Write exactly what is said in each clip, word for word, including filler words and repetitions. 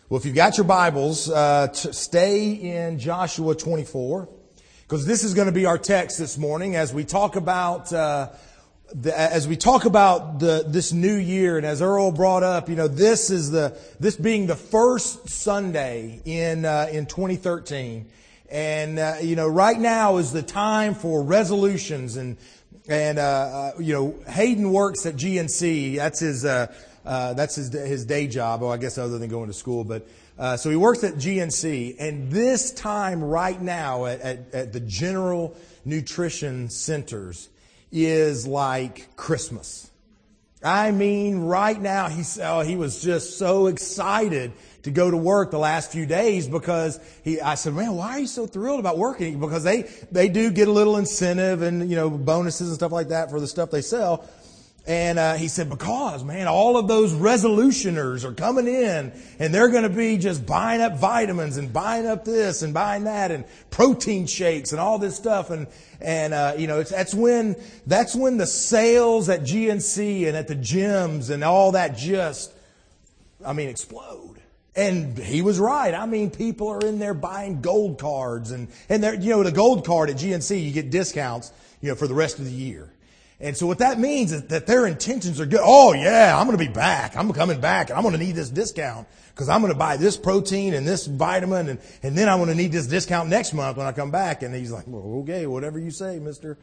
Well, if you've got your Bibles, uh, to stay in Joshua twenty-four, because this is going to be our text this morning as we talk about uh, the, as we talk about the this new year. And as Earl brought up, you know, this is the this being the first Sunday in uh, in twenty thirteen, and uh, you know, right now is the time for resolutions and and uh, uh, you know, Hayden works at G N C. That's his. Uh, Uh, that's his his day job. Oh, I guess other than going to school, but uh, so he works at G N C. And this time right now at, at, at the General Nutrition Centers is like Christmas. I mean, right now he's oh, he was just so excited to go to work the last few days because he. I said, man, why are you so thrilled about working? Because they they do get a little incentive and you know bonuses and stuff like that for the stuff they sell. And uh, he said, because, man, all of those resolutioners are coming in and they're going to be just buying up vitamins and buying up this and buying that and protein shakes and all this stuff. And, and uh, you know, it's, that's when that's when the sales at G N C and at the gyms and all that just, I mean, explode. And he was right. I mean, people are in there buying gold cards. And, and they're, you know, the gold card at G N C, you get discounts, you know, for the rest of the year. And so what that means is that their intentions are good. Oh yeah, I'm going to be back. I'm coming back and I'm going to need this discount because I'm going to buy this protein and this vitamin and, and then I'm going to need this discount next month when I come back. And he's like, well, okay, whatever you say, mister.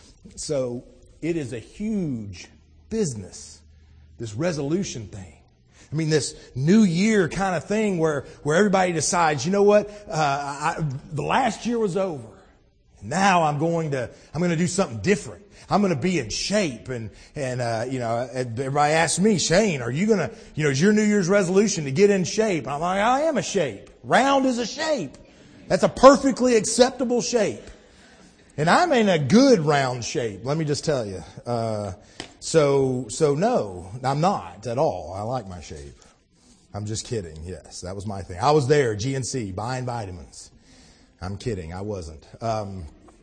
So it is a huge business, this resolution thing. I mean, this new year kind of thing where, where everybody decides, you know what, uh, I, the last year was over. Now I'm going to, I'm going to do something different. I'm going to be in shape. And, and, uh, you know, everybody asks me, Shane, are you going to, you know, is your New Year's resolution to get in shape? And I'm like, I am a shape. Round is a shape. That's a perfectly acceptable shape. And I'm in a good round shape. Let me just tell you. Uh, so, so no, I'm not at all. I like my shape. I'm just kidding. Yes, that was my thing. I was there, G N C, buying vitamins. I'm kidding. I wasn't. Um,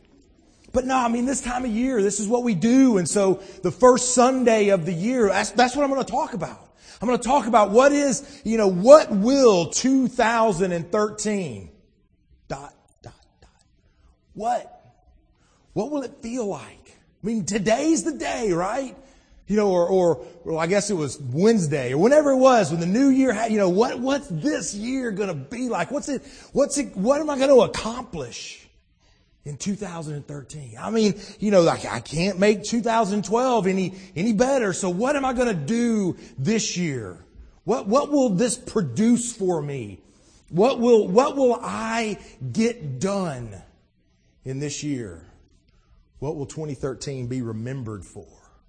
but no, I mean, this time of year, this is what we do. And so the first Sunday of the year, that's, that's what I'm going to talk about. I'm going to talk about what is, you know, what will two thousand thirteen dot, dot, dot. What? What will it feel like? I mean, today's the day, right? You know, or, or, or I guess it was Wednesday or whenever it was when the new year had, you know, what, what's this year going to be like? What's it, what's it, what am I going to accomplish in two thousand thirteen? I mean, you know, like I can't make two thousand twelve any, any better. So what am I going to do this year? What, what will this produce for me? What will, what will I get done in this year? What will twenty thirteen be remembered for?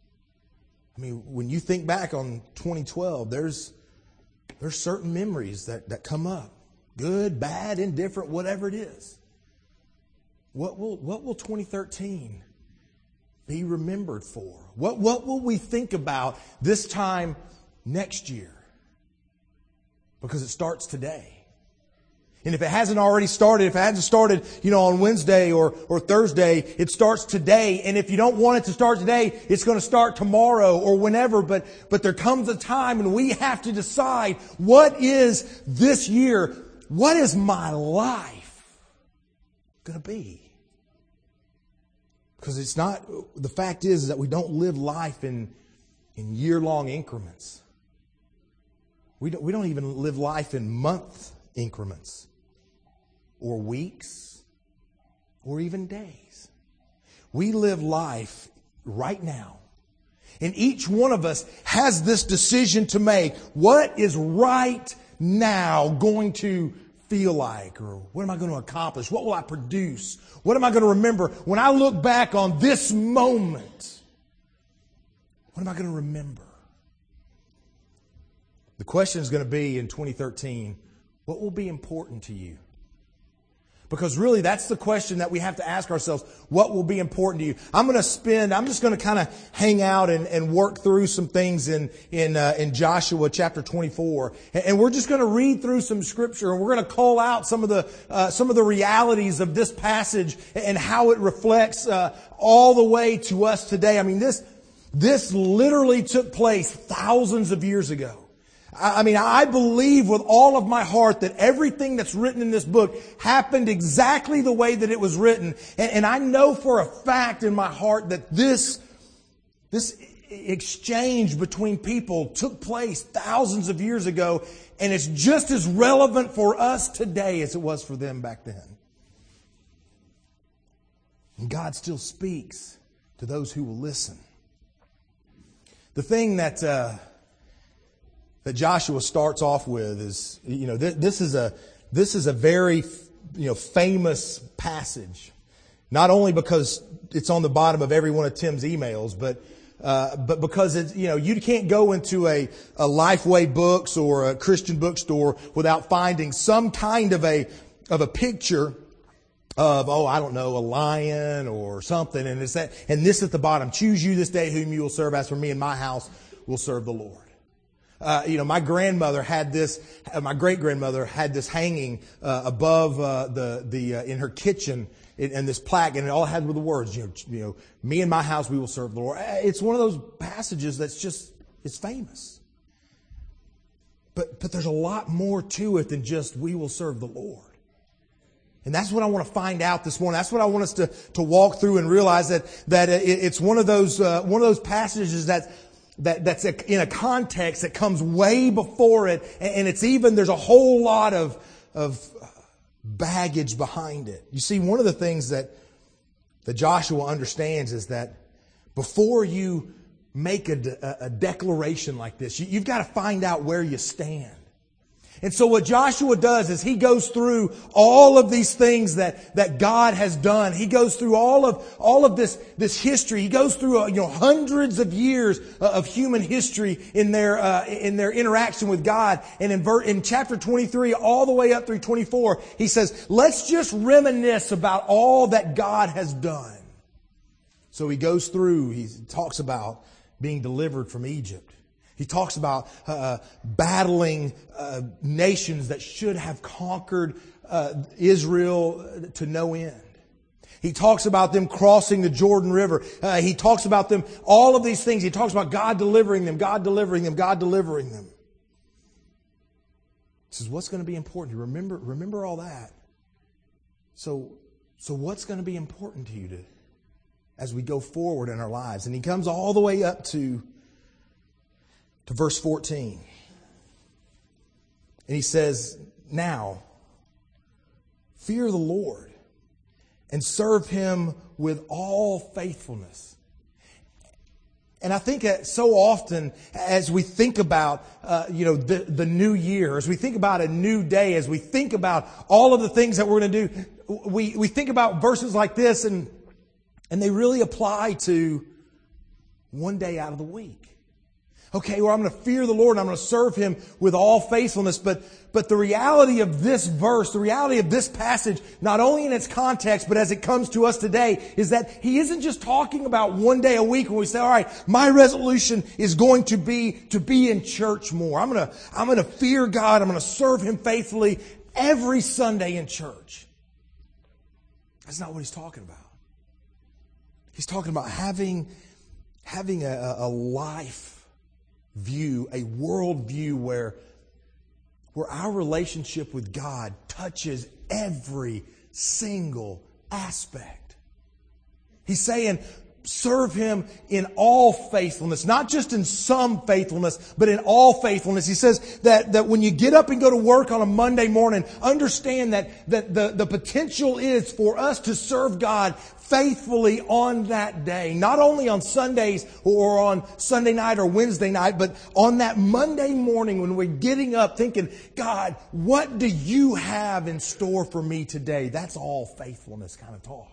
I mean, when you think back on twenty twelve, there's there's certain memories that, that come up. Good, bad, indifferent, whatever it is. What will what will twenty thirteen be remembered for? What what will we think about this time next year? Because it starts today. And if it hasn't already started, if it hasn't started, you know, on Wednesday or, or Thursday, it starts today. And if you don't want it to start today, it's going to start tomorrow or whenever. But, but there comes a time when we have to decide, what is this year? What is my life going to be? Because it's not, the fact is, is that we don't live life in, in year-long increments. We don't, we don't even live life in month increments. Or weeks, or even days. We live life right now. And each one of us has this decision to make. What is right now going to feel like? Or what am I going to accomplish? What will I produce? What am I going to remember? When I look back on this moment, what am I going to remember? The question is going to be in twenty thirteen, what will be important to you? Because really, that's the question that we have to ask ourselves. What will be important to you? I'm going to spend, I'm just going to kind of hang out and, and work through some things in, in, uh, in Joshua chapter twenty-four. And, and we're just going to read through some scripture and we're going to call out some of the, uh, some of the realities of this passage and how it reflects, uh, all the way to us today. I mean, this, this literally took place thousands of years ago. I mean, I believe with all of my heart that everything that's written in this book happened exactly the way that it was written. And, and I know for a fact in my heart that this, this exchange between people took place thousands of years ago, and it's just as relevant for us today as it was for them back then. And God still speaks to those who will listen. The thing that uh, that Joshua starts off with is, you know, th- this is a this is a very, you know, famous passage. Not only because it's on the bottom of every one of Tim's emails, but uh, but because it's, you know, you can't go into a, a Lifeway Books or a Christian bookstore without finding some kind of a of a picture of, oh, I don't know, a lion or something. And it's that, and this at the bottom, choose you this day whom you will serve. As for me and my house, will serve the Lord. Uh, you know, my grandmother had this, uh, my great grandmother had this hanging, uh, above, uh, the, the, uh, in her kitchen, in, in this plaque, and it all had with the words, you know, you know, me and my house, we will serve the Lord. It's one of those passages that's just, it's famous. But, but there's a lot more to it than just, we will serve the Lord. And that's what I want to find out this morning. That's what I want us to, to walk through and realize that, that it, it's one of those, uh, one of those passages that, that, that's a, in a context that comes way before it. And, and it's even, there's a whole lot of, of baggage behind it. You see, one of the things that, that Joshua understands is that before you make a, a, a declaration like this, you, you've got to find out where you stand. And so what Joshua does is he goes through all of these things that, that God has done. He goes through all of, all of this, this history. He goes through, uh, you know, hundreds of years of human history in their, uh, in their interaction with God. And in, ver- in chapter twenty-three, all the way up through twenty-four, he says, let's just reminisce about all that God has done. So he goes through, he talks about being delivered from Egypt. He talks about uh, battling uh, nations that should have conquered uh, Israel to no end. He talks about them crossing the Jordan River. Uh, he talks about them, all of these things. He talks about God delivering them, God delivering them, God delivering them. He says, what's going to be important? Remember, remember all that. So, so what's going to be important to you to, as we go forward in our lives? And he comes all the way up to To verse fourteen. And he says, now, fear the Lord and serve Him with all faithfulness. And I think that so often as we think about, uh, you know, the, the new year, as we think about a new day, as we think about all of the things that we're going to do, we, we think about verses like this and, and they really apply to one day out of the week. Okay, well, I'm going to fear the Lord and I'm going to serve Him with all faithfulness. But, but the reality of this verse, the reality of this passage, not only in its context, but as it comes to us today, is that He isn't just talking about one day a week when we say, all right, my resolution is going to be to be in church more. I'm going to, I'm going to fear God. I'm going to serve Him faithfully every Sunday in church. That's not what He's talking about. He's talking about having, having a, a life view, a world view where, where our relationship with God touches every single aspect. He's saying, serve Him in all faithfulness, not just in some faithfulness, but in all faithfulness. He says that, that when you get up and go to work on a Monday morning, understand that, that the, the potential is for us to serve God faithfully on that day. Not only on Sundays or on Sunday night or Wednesday night, but on that Monday morning when we're getting up thinking, God, what do you have in store for me today? That's all faithfulness kind of talk.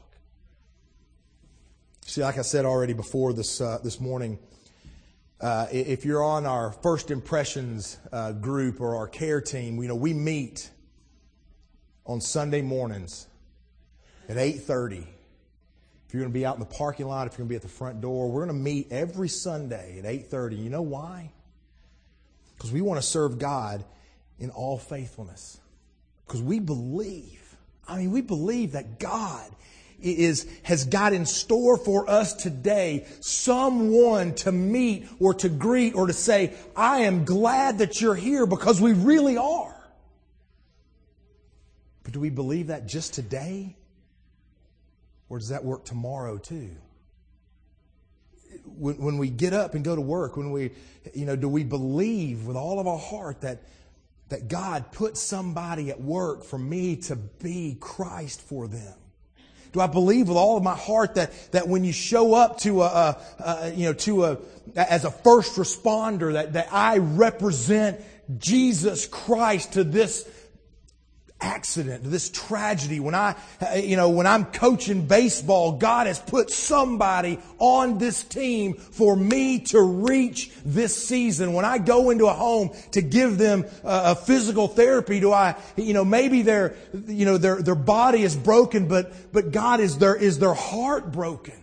See, like I said already before this uh, this morning, uh, if you're on our First Impressions uh, group or our care team, you know, we meet on Sunday mornings at eight thirty. If you're going to be out in the parking lot, if you're going to be at the front door, we're going to meet every Sunday at eight thirty. You know why? Because we want to serve God in all faithfulness. Because we believe, I mean, we believe that God is, has got in store for us today someone to meet or to greet or to say, I am glad that you're here, because we really are. But do we believe that just today? Or does that work tomorrow too? When, when we get up and go to work, when we, you know, do we believe with all of our heart that, that God put somebody at work for me to be Christ for them? Do I believe with all of my heart that, that when you show up to a, a, a you know, to a, as a first responder, that, that I represent Jesus Christ to this accident, to this tragedy? When I, you know, when I'm coaching baseball, God has put somebody on this team for me to reach this season. When I go into a home to give them a physical therapy, do I, you know, maybe their, you know, their, their body is broken, but, but God, is their, is their heart broken?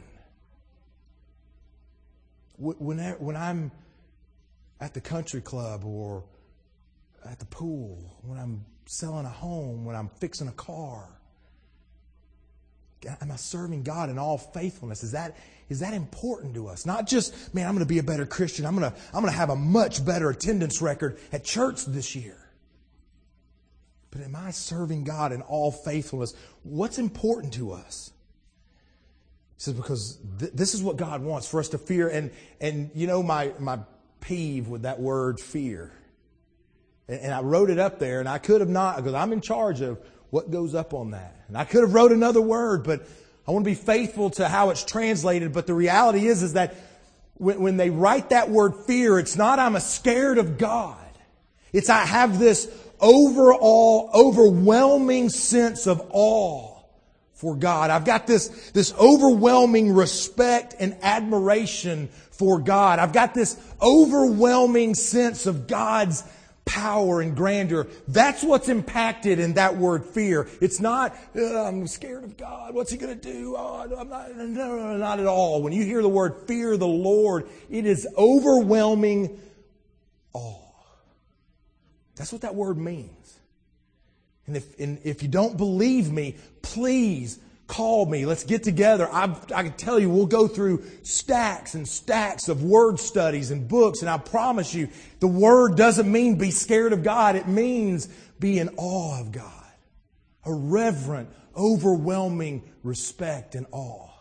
When, when I'm at the country club or at the pool, when I'm selling a home, when I'm fixing a car, am I serving God in all faithfulness? Is that, is that important to us? Not just, man, I'm going to be a better Christian. I'm going to, I'm going to have a much better attendance record at church this year. But am I serving God in all faithfulness? What's important to us? He says, because th- this is what God wants, for us to fear. And, and you know, my, my peeve with that word fear. And I wrote it up there, and I could have not, because I'm in charge of what goes up on that. And I could have wrote another word, but I want to be faithful to how it's translated. But the reality is, is that when, when they write that word fear, it's not I'm scared of God. It's I have this overall, overwhelming sense of awe for God. I've got this, this overwhelming respect and admiration for God. I've got this overwhelming sense of God's power and grandeur. That's what's impacted in that word fear. It's not, uh, I'm scared of God. What's He going to do? Oh, I'm not, no, no, not at all. When you hear the word fear the Lord, it is overwhelming awe. That's what that word means. And if, and if you don't believe me, please call me. Let's get together. I, I can tell you, we'll go through stacks and stacks of word studies and books. And I promise you, the word doesn't mean be scared of God. It means be in awe of God. A reverent, overwhelming respect and awe.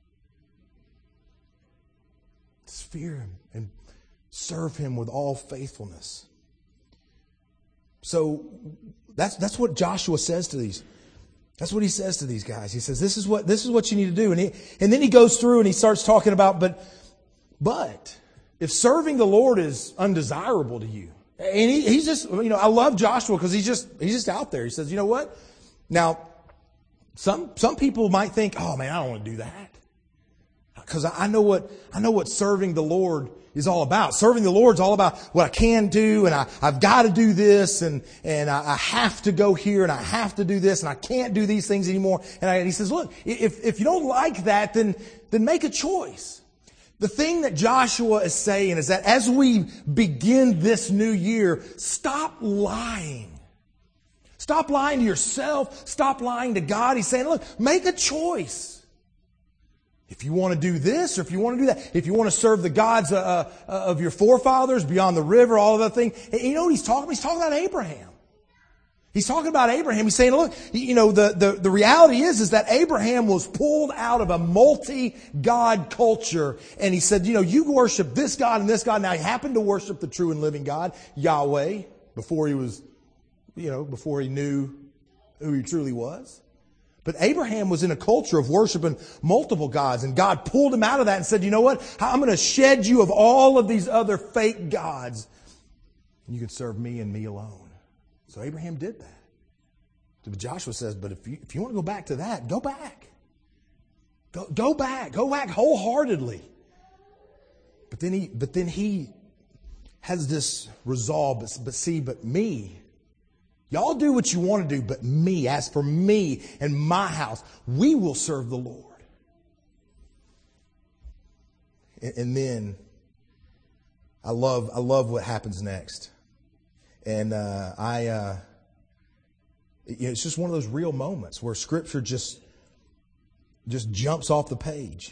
Just fear Him and serve Him with all faithfulness. So that's, that's what Joshua says to these That's what he says to these guys. He says, this is what, this is what you need to do. And he, and then he goes through and he starts talking about, but, but if serving the Lord is undesirable to you, and he, he's just, you know, I love Joshua because he's just, he's just out there. He says, you know what? Now, some, some people might think, oh man, I don't want to do that. Because I know what, I know what serving the Lord is all about. Serving the Lord is all about what I can do, and I, I've got to do this, and, and I, I have to go here, and I have to do this, and I can't do these things anymore. And, I, and he says, look, if, if you don't like that, then, then make a choice. The thing that Joshua is saying is that as we begin this new year, stop lying. Stop lying to yourself. Stop lying to God. He's saying, look, make a choice. If you want to do this or if you want to do that, if you want to serve the gods uh, uh, of your forefathers beyond the river, all of that thing. You know what he's talking about? He's talking about Abraham. He's talking about Abraham. He's saying, look, you know, the, the, the reality is, is that Abraham was pulled out of a multi-God culture. And he said, you know, you worship this God and this God. Now he happened to worship the true and living God, Yahweh, before he was, you know, before he knew who he truly was. But Abraham was in a culture of worshiping multiple gods, and God pulled him out of that and said, you know what? I'm going to shed you of all of these other fake gods, and you can serve me and me alone. So Abraham did that. But Joshua says, but if you, if you want to go back to that, go back. Go, go back. Go back wholeheartedly. But then he, but then he has this resolve, but, but see, but me, y'all do what you want to do, but me, as for me and my house, we will serve the Lord. And, and then I love, I love what happens next. And uh, I, uh, you know, it's just one of those real moments where Scripture just, just jumps off the page.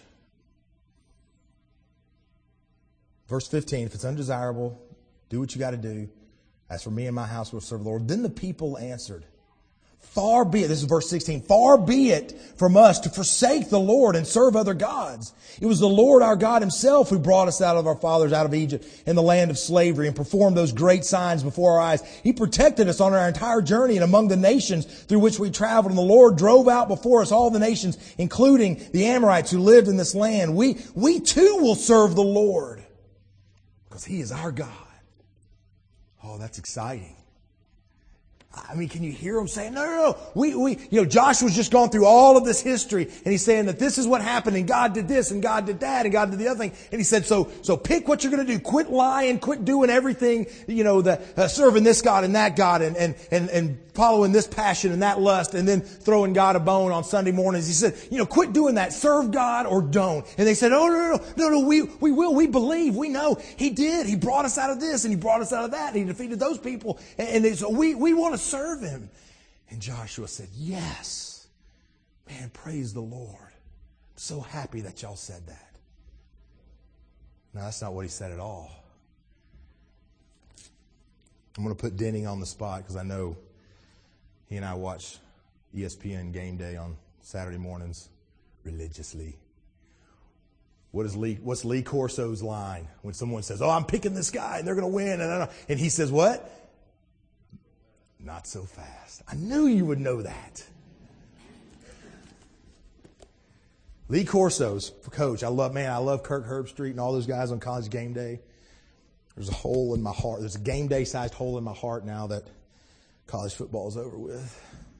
Verse fifteen, if it's undesirable, do what you got to do. As for me and my house, we'll serve the Lord. Then the people answered, far be it, this is verse sixteen, far be it from us to forsake the Lord and serve other gods. It was the Lord our God Himself who brought us out of our fathers out of Egypt in the land of slavery and performed those great signs before our eyes. He protected us on our entire journey and among the nations through which we traveled. And the Lord drove out before us all the nations, including the Amorites who lived in this land. We, we too will serve the Lord because He is our God. Oh, that's exciting. I mean, can you hear him saying, no, no, no, we, we, you know, Joshua's just gone through all of this history and he's saying that this is what happened and God did this and God did that and God did the other thing. And he said, so, so pick what you're going to do. Quit lying, quit doing everything, you know, the, uh, serving this God and that God and, and, and, and following this passion and that lust and then throwing God a bone on Sunday mornings. He said, you know, quit doing that. Serve God or don't. And they said, oh, no, no, no, no, no, we, we will. We believe. We know He did. He brought us out of this and He brought us out of that and He defeated those people. And, and they, so we, we want to serve Him. And Joshua said, yes. Man, praise the Lord. I'm so happy that y'all said that. No, that's not what he said at all. I'm going to put Denny on the spot because I know he and I watch E S P N Game Day on Saturday mornings religiously. What is Lee, what's Lee Corso's line when someone says, oh, I'm picking this guy and they're going to win? And, and he says, what? Not so fast. I knew you would know that. Lee Corso's coach. I love, man, I love Kirk Herbstreit and all those guys on College Game Day. There's a hole in my heart. There's a game day sized hole in my heart now that college football is over with.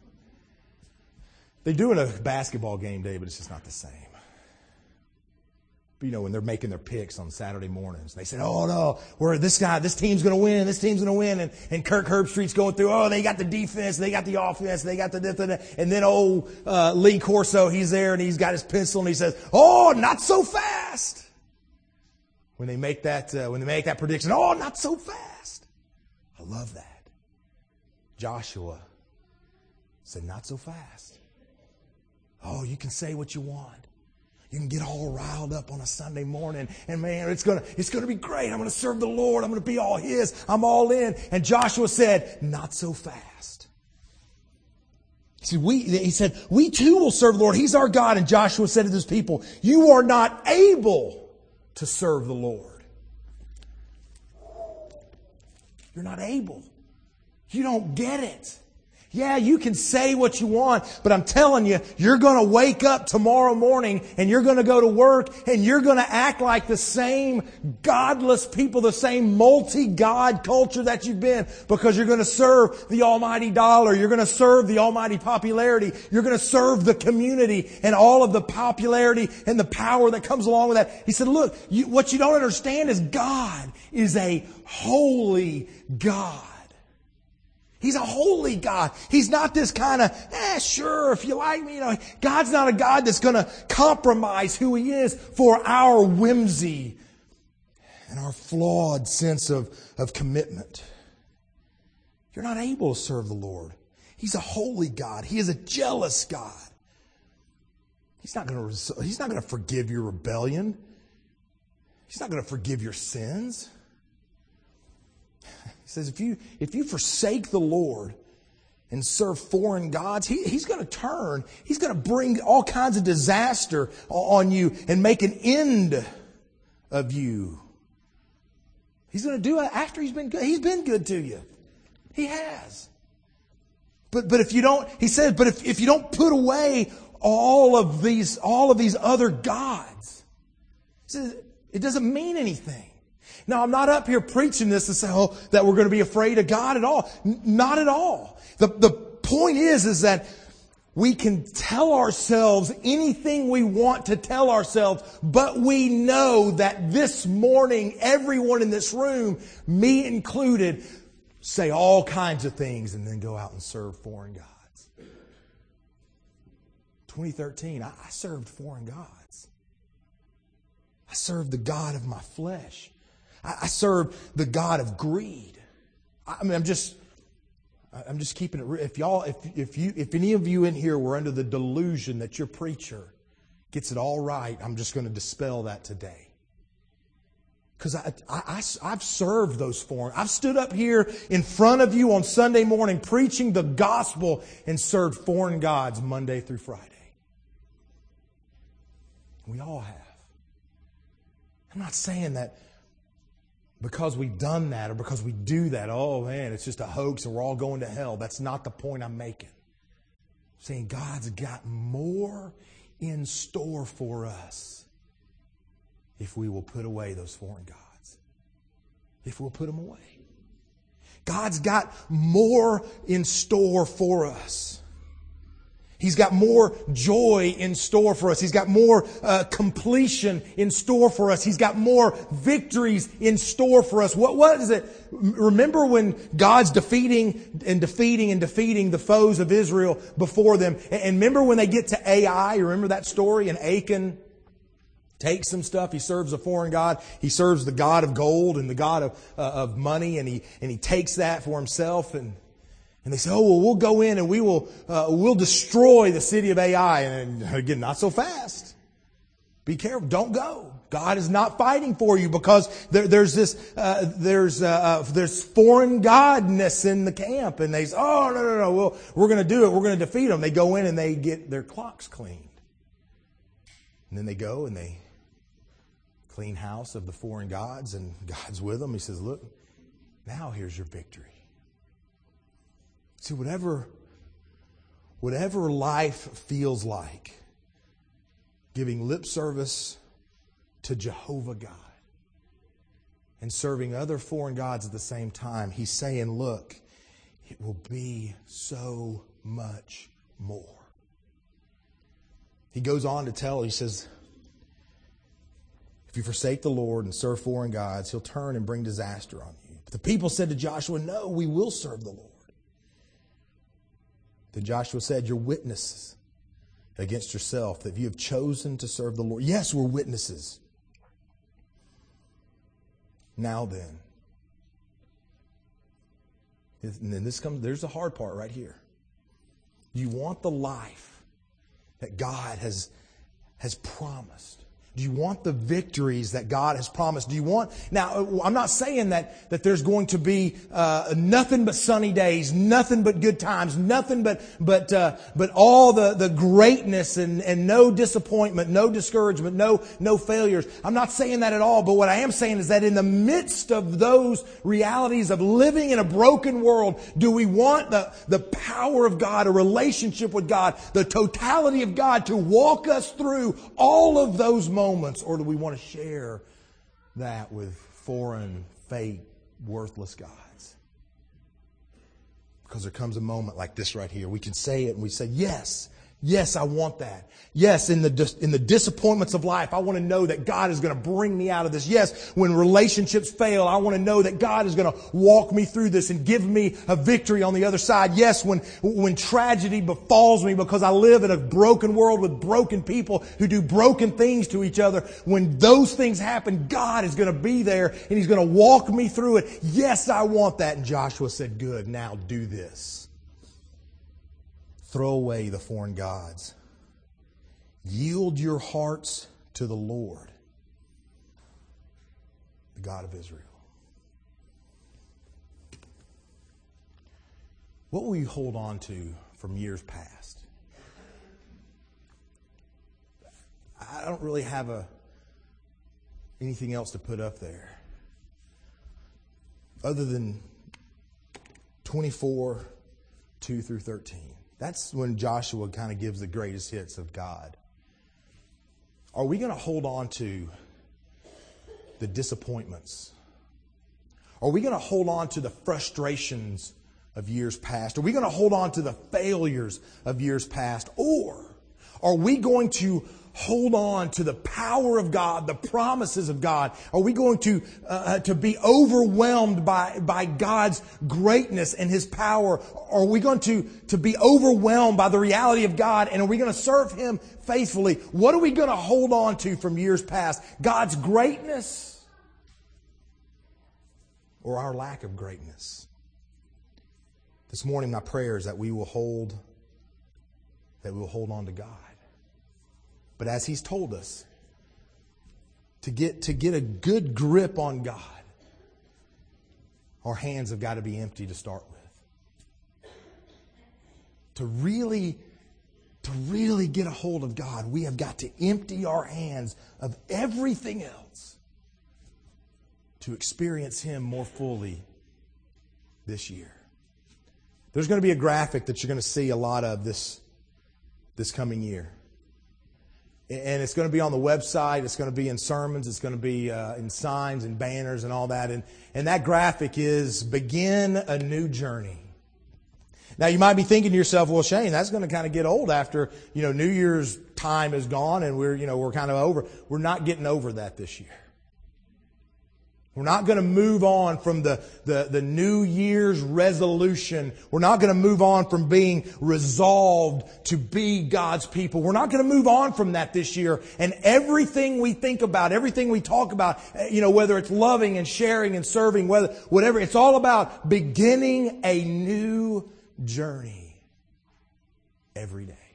They do in a basketball game day, but it's just not the same. But you know, when they're making their picks on Saturday mornings, they said, oh no, we're this guy, this team's going to win, this team's going to win. And, and Kirk Herbstreit's going through, oh, they got the defense, they got the offense, they got the this and that. And then old uh, Lee Corso, he's there and he's got his pencil and he says, oh, not so fast. When they make that, uh, when they make that prediction, oh, not so fast. I love that. Joshua said, not so fast. Oh, you can say what you want. You can get all riled up on a Sunday morning and man, it's going to, it's going to be great. I'm going to serve the Lord. I'm going to be all His. I'm all in. And Joshua said, not so fast. He said, we, he said, we too will serve the Lord. He's our God. And Joshua said to his people, you are not able to serve the Lord. You're not able. You don't get it. Yeah, you can say what you want, but I'm telling you, you're going to wake up tomorrow morning and you're going to go to work and you're going to act like the same godless people, the same multi-God culture that you've been because you're going to serve the almighty dollar. You're going to serve the almighty popularity. You're going to serve the community and all of the popularity and the power that comes along with that. He said, look, you, what you don't understand is God is a holy God. He's a holy God. He's not this kind of, eh, sure, if you like me, you know. God's not a God that's going to compromise who He is for our whimsy and our flawed sense of, of commitment. You're not able to serve the Lord. He's a holy God. He is a jealous God. He's not going to, He's not going to forgive your rebellion. He's not going to forgive your sins. He says, if you if you forsake the Lord and serve foreign gods, he, He's going to turn. He's going to bring all kinds of disaster on you and make an end of you. He's going to do it after He's been good. He's been good to you. He has. But but if you don't, He says, but if, if you don't put away all of these all of these other gods, He says, it doesn't mean anything. Now, I'm not up here preaching this to say, oh, that we're going to be afraid of God at all. N- not at all. The, the point is, is that we can tell ourselves anything we want to tell ourselves, but we know that this morning, everyone in this room, me included, say all kinds of things and then go out and serve foreign gods. twenty thirteen, I, I served foreign gods. I served the God of my flesh. I serve the God of greed. I mean, I'm just, I'm just keeping it real. If y'all, if if you, if any of you in here were under the delusion that your preacher gets it all right, I'm just going to dispel that today. Because I, I, I, I've served those foreign. I've stood up here in front of you on Sunday morning preaching the gospel and served foreign gods Monday through Friday. We all have. I'm not saying that because we've done that or because we do that, oh man, it's just a hoax and we're all going to hell. That's not the point I'm making. I'm saying God's got more in store for us if we will put away those foreign gods. If we'll put them away. God's got more in store for us. He's got more joy in store for us. He's got more uh, completion in store for us. He's got more victories in store for us. What, what is it? Remember when God's defeating and defeating and defeating the foes of Israel before them. And remember when they get to Ai, you remember that story? And Achan takes some stuff. He serves a foreign god. He serves the god of gold and the god of, uh, of money. And he, and he takes that for himself. And And they say, oh, well, we'll go in and we will, uh, we'll destroy the city of Ai. And again, not so fast. Be careful. Don't go. God is not fighting for you because there, there's this, uh, there's, uh, there's foreign godness in the camp. And they say, oh, no, no, no, we'll, we're going to do it. We're going to defeat them. They go in and they get their clocks cleaned. And then they go and they clean house of the foreign gods and God's with them. He says, look, now here's your victory. See, whatever, whatever life feels like, giving lip service to Jehovah God and serving other foreign gods at the same time, He's saying, look, it will be so much more. He goes on to tell, he says, if you forsake the Lord and serve foreign gods, He'll turn and bring disaster on you. But the people said to Joshua, no, we will serve the Lord. Then Joshua said, you're witnesses against yourself that you have chosen to serve the Lord. Yes, we're witnesses. Now then. And then this comes, there's the hard part right here. You want the life that God has, has promised. Do you want the victories that God has promised? Do you want... Now, I'm not saying that, that there's going to be uh, nothing but sunny days, nothing but good times, nothing but but uh, but all the, the greatness and, and no disappointment, no discouragement, no, no failures. I'm not saying that at all, but what I am saying is that in the midst of those realities of living in a broken world, do we want the, the power of God, a relationship with God, the totality of God to walk us through all of those moments? Moments, or do we want to share that with foreign, fake, worthless gods? Because there comes a moment like this right here. We can say it and we say, yes, yes, I want that. Yes, in the in the disappointments of life, I want to know that God is going to bring me out of this. Yes, when relationships fail, I want to know that God is going to walk me through this and give me a victory on the other side. Yes, when when tragedy befalls me because I live in a broken world with broken people who do broken things to each other, when those things happen, God is going to be there and He's going to walk me through it. Yes, I want that. And Joshua said, good, now do this. Throw away the foreign gods. Yield your hearts to the Lord, the God of Israel. What will you hold on to from years past? I don't really have a anything else to put up there other than twenty-four, two through thirteen. That's when Joshua kind of gives the greatest hits of God. Are we going to hold on to the disappointments? Are we going to hold on to the frustrations of years past? Are we going to hold on to the failures of years past? Or are we going to hold on to the power of God, the promises of God? Are we going to uh, to be overwhelmed by, by God's greatness and His power? Are we going to, to be overwhelmed by the reality of God, and are we going to serve Him faithfully? What are we going to hold on to from years past? God's greatness or our lack of greatness? This morning, my prayer is that we will hold that we will hold on to God. But as He's told us, to get, to get a good grip on God, our hands have got to be empty to start with. To really, to really get a hold of God, we have got to empty our hands of everything else to experience Him more fully this year. There's going to be a graphic that you're going to see a lot of this, this coming year. And it's going to be on the website. It's going to be in sermons. It's going to be uh, in signs and banners and all that. And, and that graphic is begin a new journey. Now, you might be thinking to yourself, well, Shane, that's going to kind of get old after, you know, New Year's time is gone and we're, you know, we're kind of over. We're not getting over that this year. We're not going to move on from the, the, the New Year's resolution. We're not going to move on from being resolved to be God's people. We're not going to move on from that this year. And everything we think about, everything we talk about, you know, whether it's loving and sharing and serving, whether, whatever, it's all about beginning a new journey every day.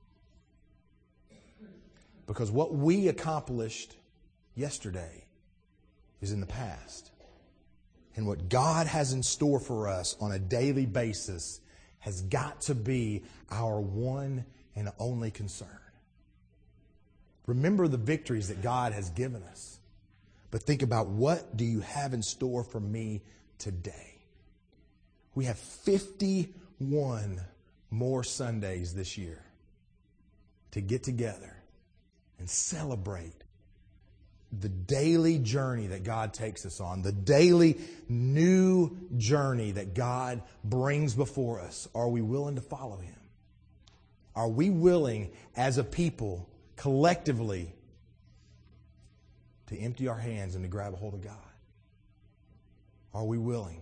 Because what we accomplished yesterday is in the past. And what God has in store for us on a daily basis has got to be our one and only concern. Remember the victories that God has given us. But think about, what do you have in store for me today? We have fifty-one more Sundays this year to get together and celebrate the daily journey that God takes us on, the daily new journey that God brings before us. Are we willing to follow Him? Are we willing as a people, collectively, to empty our hands and to grab a hold of God? Are we willing?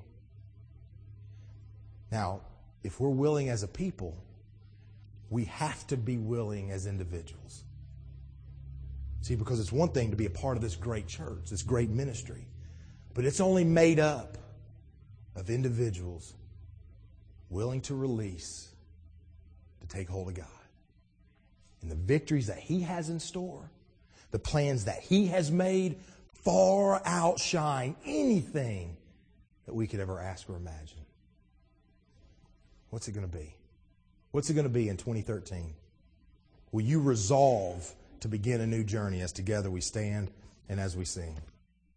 Now, if we're willing as a people, we have to be willing as individuals. See, because it's one thing to be a part of this great church, this great ministry, but it's only made up of individuals willing to release, to take hold of God. And the victories that He has in store, the plans that He has made, far outshine anything that we could ever ask or imagine. What's it going to be? What's it going to be in twenty thirteen? Will you resolve to begin a new journey as together we stand and as we sing?